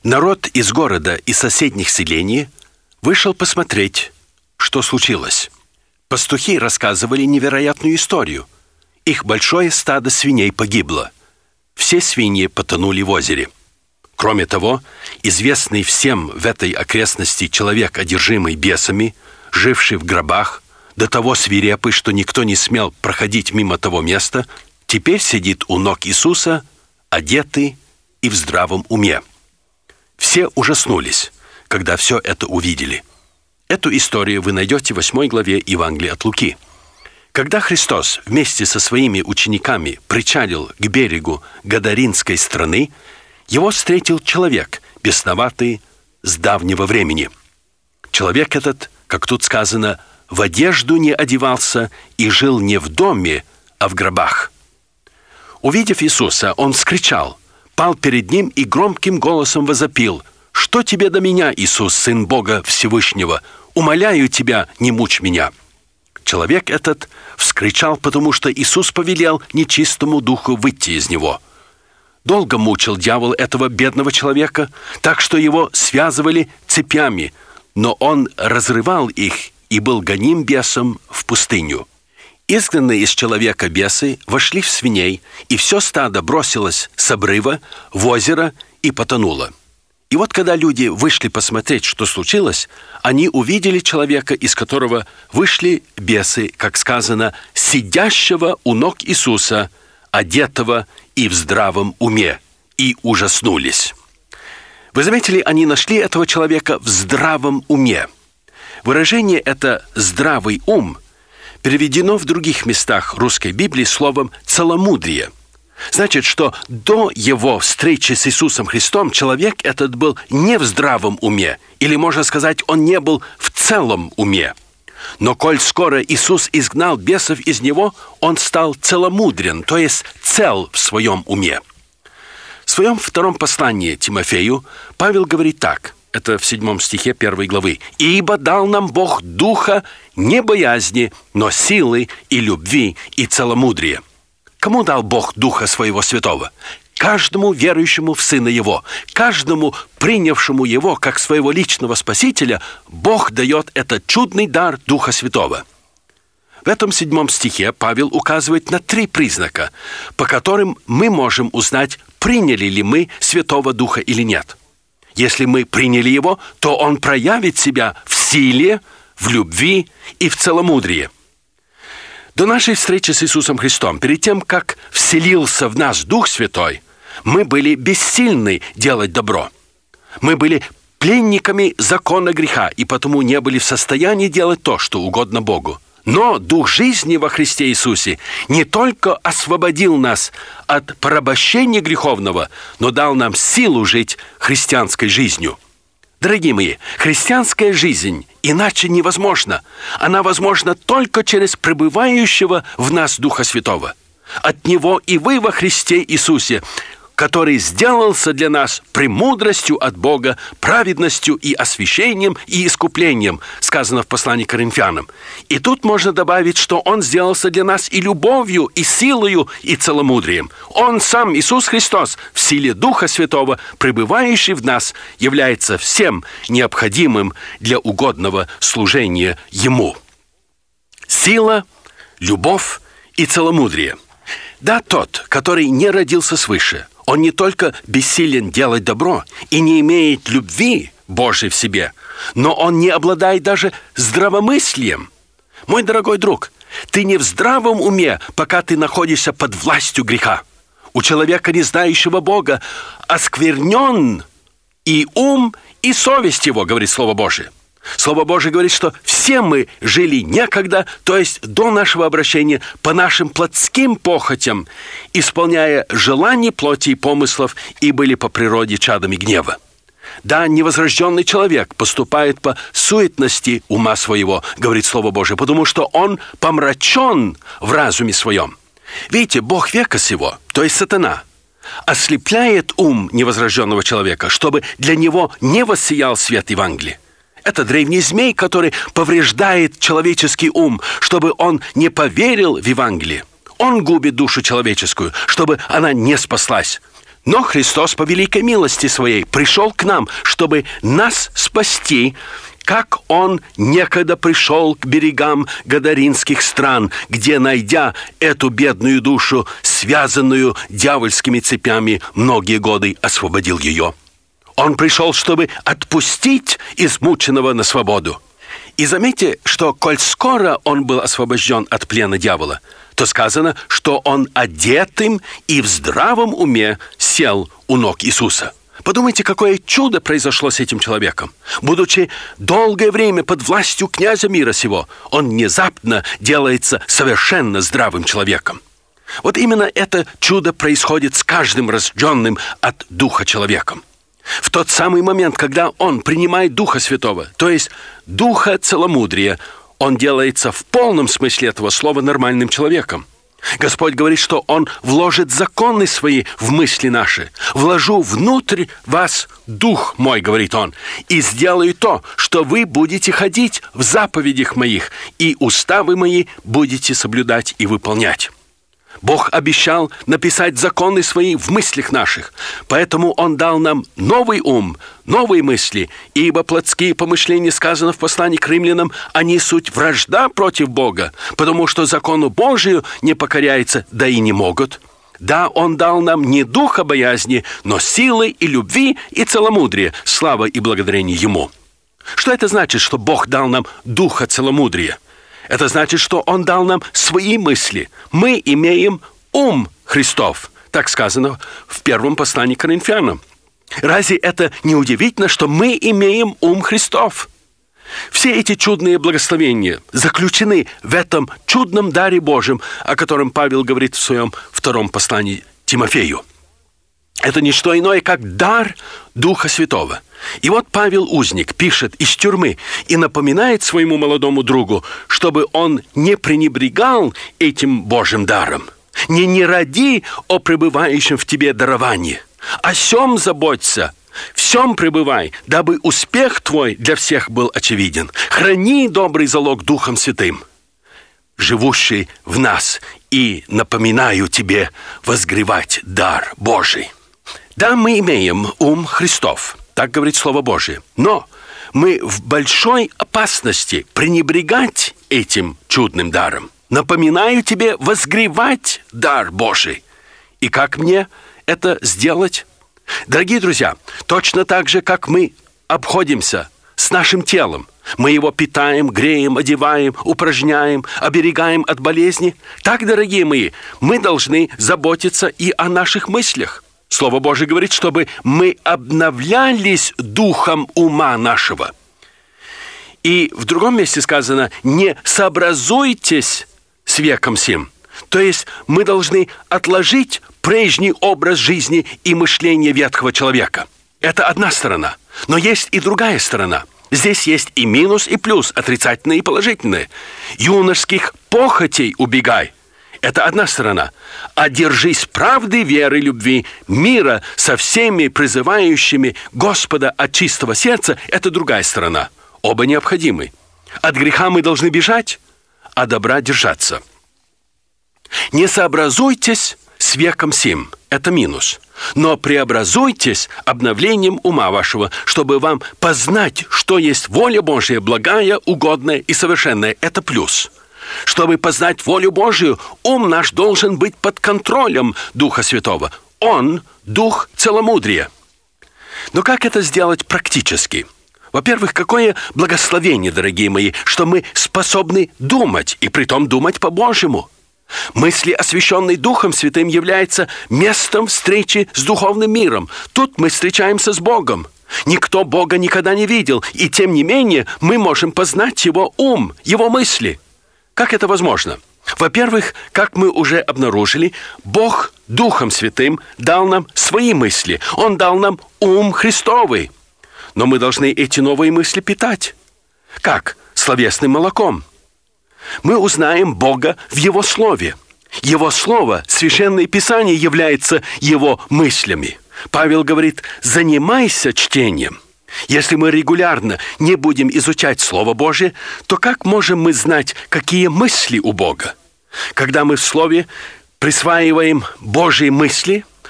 Народ из города и соседних селений вышел посмотреть, что случилось. Пастухи рассказывали невероятную историю. Их большое стадо свиней погибло. Все свиньи потонули в озере. Кроме того, известный всем в этой окрестности человек, одержимый бесами, живший в гробах, до того свирепый, что никто не смел проходить мимо того места, теперь сидит у ног Иисуса, одетый и в здравом уме. Все ужаснулись, когда все это увидели. Эту историю вы найдете в 8 главе Евангелия от Луки. Когда Христос вместе со своими учениками причалил к берегу Гадаринской страны, его встретил человек, бесноватый с давнего времени. Человек этот, как тут сказано, в одежду не одевался и жил не в доме, а в гробах. Увидев Иисуса, он вскричал, пал перед ним и громким голосом возопил: «Что тебе до меня, Иисус, Сын Бога Всевышнего? Умоляю тебя, не мучь меня». Человек этот вскричал, потому что Иисус повелел нечистому духу выйти из него. Долго мучил дьявол этого бедного человека, так что его связывали цепями, но он разрывал их и был гоним бесом в пустыню. Изгнанные из человека бесы вошли в свиней, и все стадо бросилось с обрыва в озеро и потонуло. И вот когда люди вышли посмотреть, что случилось, они увидели человека, из которого вышли бесы, как сказано, сидящего у ног Иисуса, одетого и в здравом уме, и ужаснулись. Вы заметили, они нашли этого человека в здравом уме. Выражение это «здравый ум» переведено в других местах русской Библии словом «целомудрие». Значит, что до его встречи с Иисусом Христом человек этот был не в здравом уме, или, можно сказать, он не был в целом уме. Но коль скоро Иисус изгнал бесов из него, он стал целомудрен, то есть цел в своем уме. В своем втором послании Тимофею Павел говорит так, это в 7 стихе 1 главы: «Ибо дал нам Бог духа не боязни, но силы и любви и целомудрия». Кому дал Бог Духа Своего Святого? Каждому верующему в Сына Его, каждому принявшему Его как своего личного Спасителя, Бог дает этот чудный дар Духа Святого. В этом 7 стихе Павел указывает на 3 признака, по которым мы можем узнать, приняли ли мы Святого Духа или нет. Если мы приняли Его, то Он проявит себя в силе, в любви и в целомудрии. До нашей встречи с Иисусом Христом, перед тем, как вселился в нас Дух Святой, мы были бессильны делать добро. Мы были пленниками закона греха и потому не были в состоянии делать то, что угодно Богу. Но Дух жизни во Христе Иисусе не только освободил нас от порабощения греховного, но дал нам силу жить христианской жизнью. Дорогие мои, христианская жизнь иначе невозможна. Она возможна только через пребывающего в нас Духа Святого. От Него и вы во Христе Иисусе, который сделался для нас премудростью от Бога, праведностью и освящением и искуплением, сказано в послании к Коринфянам. И тут можно добавить, что Он сделался для нас и любовью, и силою, и целомудрием. Он сам, Иисус Христос, в силе Духа Святого, пребывающий в нас, является всем необходимым для угодного служения Ему. Сила, любовь и целомудрие. Да, тот, который не родился свыше, он не только бессилен делать добро и не имеет любви Божией в себе, но он не обладает даже здравомыслием. Мой дорогой друг, ты не в здравом уме, пока ты находишься под властью греха. У человека, не знающего Бога, осквернен и ум, и совесть его, говорит Слово Божие. Слово Божие говорит, что все мы жили некогда, то есть до нашего обращения, по нашим плотским похотям, исполняя желания плоти и помыслов, и были по природе чадами гнева. Да, невозрожденный человек поступает по суетности ума своего, говорит Слово Божие, потому что он помрачен в разуме своем. Видите, Бог века сего, то есть сатана, ослепляет ум невозрожденного человека, чтобы для него не воссиял свет Евангелия. Это древний змей, который повреждает человеческий ум, чтобы он не поверил в Евангелие. Он губит душу человеческую, чтобы она не спаслась. Но Христос по великой милости Своей пришел к нам, чтобы нас спасти, как Он некогда пришел к берегам Гадаринских стран, где, найдя эту бедную душу, связанную дьявольскими цепями, многие годы освободил ее. Он пришел, чтобы отпустить измученного на свободу. И заметьте, что коль скоро он был освобожден от плена дьявола, то сказано, что он одетым и в здравом уме сел у ног Иисуса. Подумайте, какое чудо произошло с этим человеком. Будучи долгое время под властью князя мира сего, он внезапно делается совершенно здравым человеком. Вот именно это чудо происходит с каждым рожденным от Духа человеком. В тот самый момент, когда он принимает Духа Святого, то есть Духа целомудрия, он делается в полном смысле этого слова нормальным человеком. Господь говорит, что Он вложит законы Свои в мысли наши. «Вложу внутрь вас Дух Мой», говорит Он, «и сделаю то, что вы будете ходить в заповедях Моих, и уставы Мои будете соблюдать и выполнять». Бог обещал написать законы Свои в мыслях наших, поэтому Он дал нам новый ум, новые мысли, ибо плотские помышления, сказано в послании к римлянам, они суть вражда против Бога, потому что закону Божию не покоряются, да и не могут. Да, Он дал нам не духа боязни, но силы и любви и целомудрия, слава и благодарение Ему. Что это значит, что Бог дал нам духа целомудрия? Это значит, что Он дал нам свои мысли. Мы имеем ум Христов, так сказано в первом послании к Коринфянам. Разве это не удивительно, что мы имеем ум Христов? Все эти чудные благословения заключены в этом чудном даре Божьем, о котором Павел говорит в своем втором послании Тимофею. Это не что иное, как дар Духа Святого. И вот Павел Узник пишет из тюрьмы и напоминает своему молодому другу, чтобы он не пренебрегал этим Божьим даром. Не ради о пребывающем в тебе даровании. О сем заботься, в сем пребывай, дабы успех твой для всех был очевиден. Храни добрый залог Духом Святым, живущий в нас, и напоминаю тебе возгревать дар Божий. Да, мы имеем ум Христов, так говорит Слово Божие, но мы в большой опасности пренебрегать этим чудным даром. Напоминаю тебе возгревать дар Божий. И как мне это сделать? Дорогие друзья, точно так же, как мы обходимся с нашим телом, мы его питаем, греем, одеваем, упражняем, оберегаем от болезни, так, дорогие мои, мы должны заботиться и о наших мыслях. Слово Божие говорит, чтобы мы обновлялись духом ума нашего. И в другом месте сказано: не сообразуйтесь с веком сим. То есть мы должны отложить прежний образ жизни и мышления ветхого человека. Это одна сторона. Но есть и другая сторона. Здесь есть и минус, и плюс, отрицательные и положительные. Юношеских похотей убегай. Это одна сторона. А держись правды, веры, любви, мира со всеми призывающими Господа от чистого сердца. Это другая сторона. Оба необходимы. От греха мы должны бежать, а добра держаться. Не сообразуйтесь с веком сим. Это минус. Но преобразуйтесь обновлением ума вашего, чтобы вам познать, что есть воля Божия, благая, угодная и совершенная. Это плюс. Чтобы познать волю Божию, ум наш должен быть под контролем Духа Святого. Он – Дух целомудрия. Но как это сделать практически? Во-первых, какое благословение, дорогие мои, что мы способны думать, и притом думать по-божьему. Мысли, освященные Духом Святым, являются местом встречи с духовным миром. Тут мы встречаемся с Богом. Никто Бога никогда не видел, и тем не менее мы можем познать Его ум, Его мысли. Как это возможно? Во-первых, как мы уже обнаружили, Бог Духом Святым дал нам свои мысли. Он дал нам ум Христовый. Но мы должны эти новые мысли питать. Как? Словесным молоком. Мы узнаем Бога в Его Слове. Его Слово, Священное Писание, является Его мыслями. Павел говорит: занимайся чтением. Если мы регулярно не будем изучать Слово Божие, то как можем мы знать, какие мысли у Бога? Когда мы в Слове присваиваем Божьи мысли,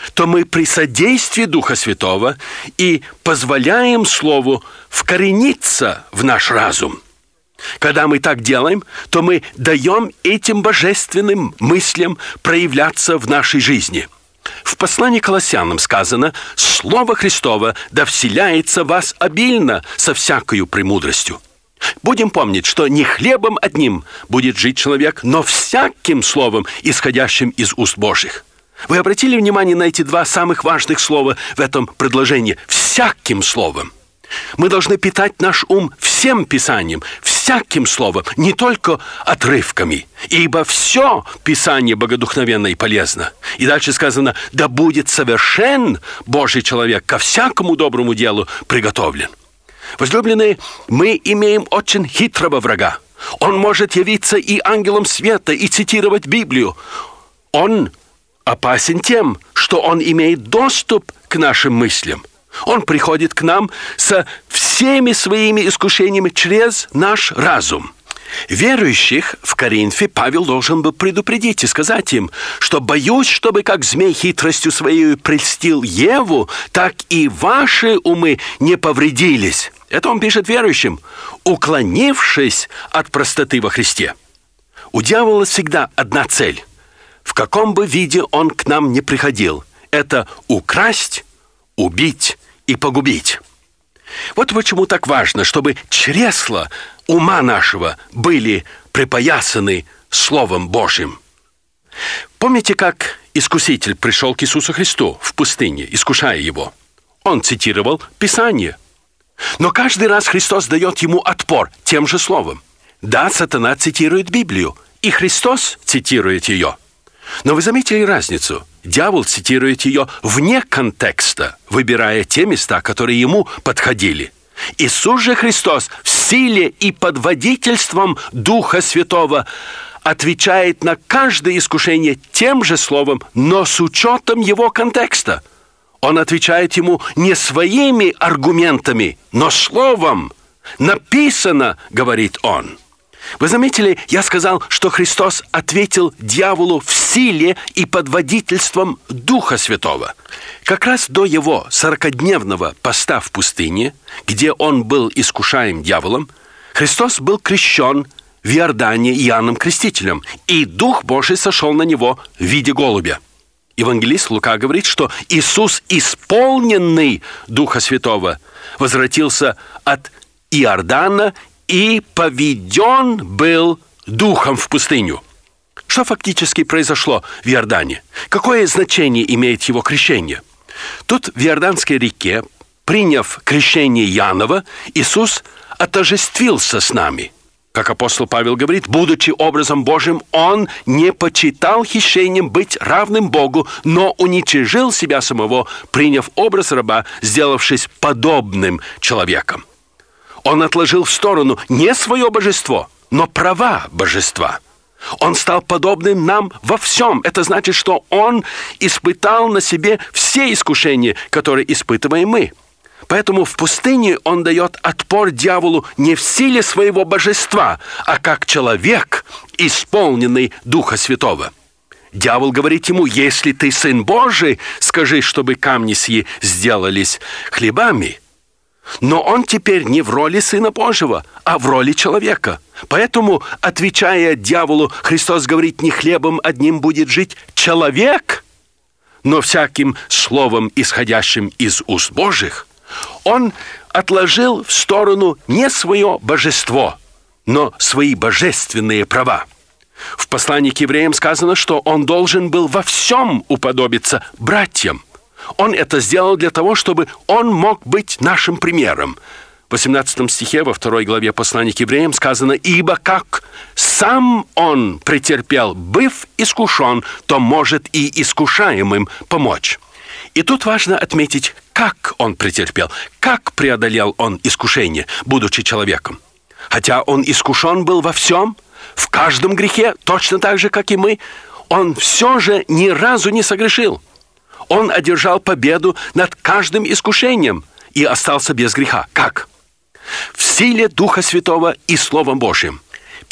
то мы при содействии Духа Святого и позволяем Слову вкорениться в наш разум. Когда мы так делаем, то мы даем этим божественным мыслям проявляться в нашей жизни. В послании к Колоссянам сказано: «Слово Христово да вселяется в вас обильно со всякою премудростью». Будем помнить, что не хлебом одним будет жить человек, но всяким словом, исходящим из уст Божьих. Вы обратили внимание на эти два самых важных слова в этом предложении? «Всяким словом». Мы должны питать наш ум всем Писанием, всяким словом, не только отрывками. Ибо все Писание богодухновенно и полезно. И дальше сказано: «Да будет совершен Божий человек, ко всякому доброму делу приготовлен». Возлюбленные, мы имеем очень хитрого врага. Он может явиться и ангелом света, и цитировать Библию. Он опасен тем, что он имеет доступ к нашим мыслям. Он приходит к нам со всеми своими искушениями через наш разум. Верующих в Коринфе Павел должен был предупредить и сказать им, что боюсь, чтобы как змей хитростью своей прельстил Еву, так и ваши умы не повредились. Это он пишет верующим, уклонившись от простоты во Христе. У дьявола всегда одна цель. В каком бы виде он к нам не приходил, это украсть, убить и погубить. Вот почему так важно, чтобы чресла ума нашего были припоясаны Словом Божьим. Помните, как Искуситель пришел к Иисусу Христу в пустыне, искушая Его? Он цитировал Писание. Но каждый раз Христос дает ему отпор тем же словом. Да, сатана цитирует Библию, и Христос цитирует ее. Но вы заметили разницу? Дьявол цитирует ее вне контекста, выбирая те места, которые ему подходили. Иисус же Христос в силе и под водительством Духа Святого отвечает на каждое искушение тем же словом, но с учетом его контекста. Он отвечает ему не своими аргументами, но словом. «Написано», говорит он. Вы заметили, я сказал, что Христос ответил дьяволу в силе и под водительством Духа Святого. Как раз до его 40-дневного поста в пустыне, где он был искушаем дьяволом, Христос был крещен в Иордане Иоанном Крестителем, и Дух Божий сошел на него в виде голубя. Евангелист Лука говорит, что Иисус, исполненный Духа Святого, возвратился от Иордана и поведен был Духом в пустыню. Что фактически произошло в Иордане? Какое значение имеет его крещение? Тут в Иорданской реке, приняв крещение Иоаннова, Иисус отождествился с нами. Как апостол Павел говорит, будучи образом Божьим, он не почитал хищением быть равным Богу, но уничижил себя самого, приняв образ раба, сделавшись подобным человеком. Он отложил в сторону не свое божество, но права божества. Он стал подобным нам во всем. Это значит, что он испытал на себе все искушения, которые испытываем мы. Поэтому в пустыне он дает отпор дьяволу не в силе своего божества, а как человек, исполненный Духа Святого. Дьявол говорит ему: если ты Сын Божий, скажи, чтобы камни сии сделались хлебами. Но он теперь не в роли Сына Божьего, а в роли человека. Поэтому, отвечая дьяволу, Христос говорит: не хлебом одним будет жить человек, но всяким словом, исходящим из уст Божьих. Он отложил в сторону не свое божество, но свои божественные права. В послании к евреям сказано, что он должен был во всем уподобиться братьям. Он это сделал для того, чтобы он мог быть нашим примером. В 18 стихе во 2 главе послания к евреям сказано: «Ибо как сам он претерпел, быв искушен, то может и искушаемым помочь». И тут важно отметить, как он претерпел, как преодолел он искушение, будучи человеком. Хотя он искушен был во всем, в каждом грехе, точно так же, как и мы, он все же ни разу не согрешил. Он одержал победу над каждым искушением и остался без греха. Как? В силе Духа Святого и Словом Божьим.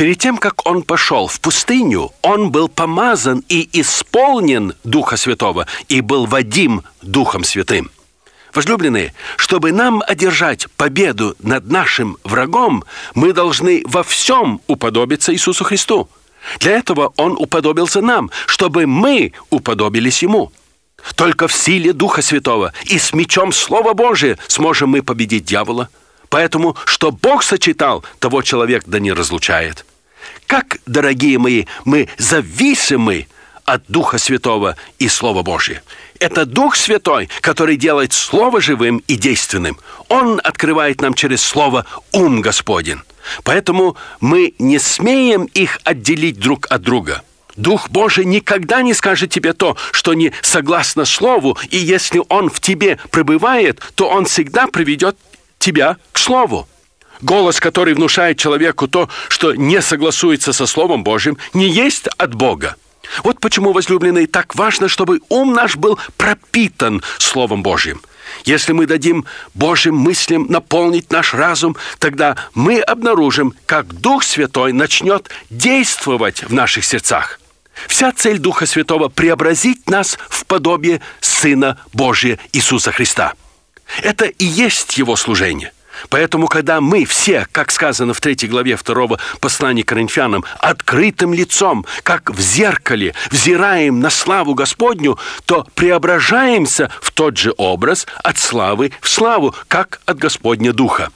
Перед тем, как он пошел в пустыню, он был помазан и исполнен Духа Святого, и был водим Духом Святым. Возлюбленные, чтобы нам одержать победу над нашим врагом, мы должны во всем уподобиться Иисусу Христу. Для этого Он уподобился нам, чтобы мы уподобились Ему. Только в силе Духа Святого и с мечом Слова Божия сможем мы победить дьявола. Поэтому, что Бог сочетал, того человек да не разлучает. Как, дорогие мои, мы зависимы от Духа Святого и Слова Божия. Это Дух Святой, который делает Слово живым и действенным. Он открывает нам через Слово ум Господень. Поэтому мы не смеем их отделить друг от друга. Дух Божий никогда не скажет тебе то, что не согласно Слову, и если Он в тебе пребывает, то Он всегда приведет тебя к Слову. Голос, который внушает человеку то, что не согласуется со Словом Божьим, не есть от Бога. Вот почему, возлюбленные, так важно, чтобы ум наш был пропитан Словом Божьим. Если мы дадим Божьим мыслям наполнить наш разум, тогда мы обнаружим, как Дух Святой начнет действовать в наших сердцах. Вся цель Духа Святого – преобразить нас в подобие Сына Божия Иисуса Христа. Это и есть Его служение. Поэтому, когда мы все, как сказано в 3 главе 2 послания к Коринфянам, открытым лицом, как в зеркале, взираем на славу Господню, то преображаемся в тот же образ от славы в славу, как от Господня Духа.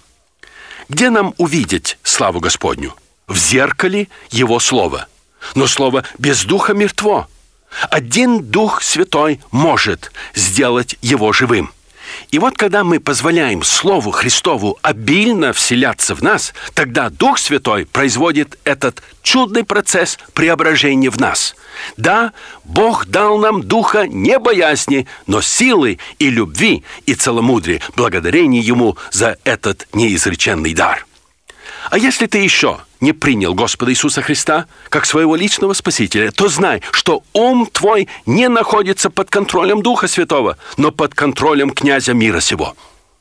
Где нам увидеть славу Господню? В зеркале Его Слова. Но Слово без Духа мертво. Один Дух Святой может сделать его живым. И вот когда мы позволяем Слову Христову обильно вселяться в нас, тогда Дух Святой производит этот чудный процесс преображения в нас. Да, Бог дал нам духа не боязни, но силы и любви и целомудрия, благодарение Ему за этот неизреченный дар. А если ты еще не принял Господа Иисуса Христа как своего личного Спасителя, то знай, что ум твой не находится под контролем Духа Святого, но под контролем князя мира сего.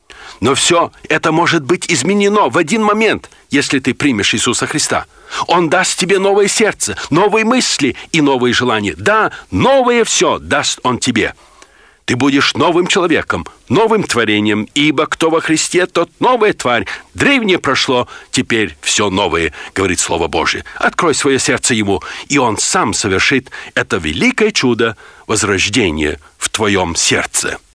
Но все это может быть изменено в один момент, если ты примешь Иисуса Христа. Он даст тебе новое сердце, новые мысли и новые желания. Да, новое все даст Он тебе. Ты будешь новым человеком, новым творением, ибо кто во Христе, тот новая тварь. Древнее прошло, теперь все новое, говорит Слово Божие. Открой свое сердце Ему, и Он сам совершит это великое чудо возрождения в твоем сердце.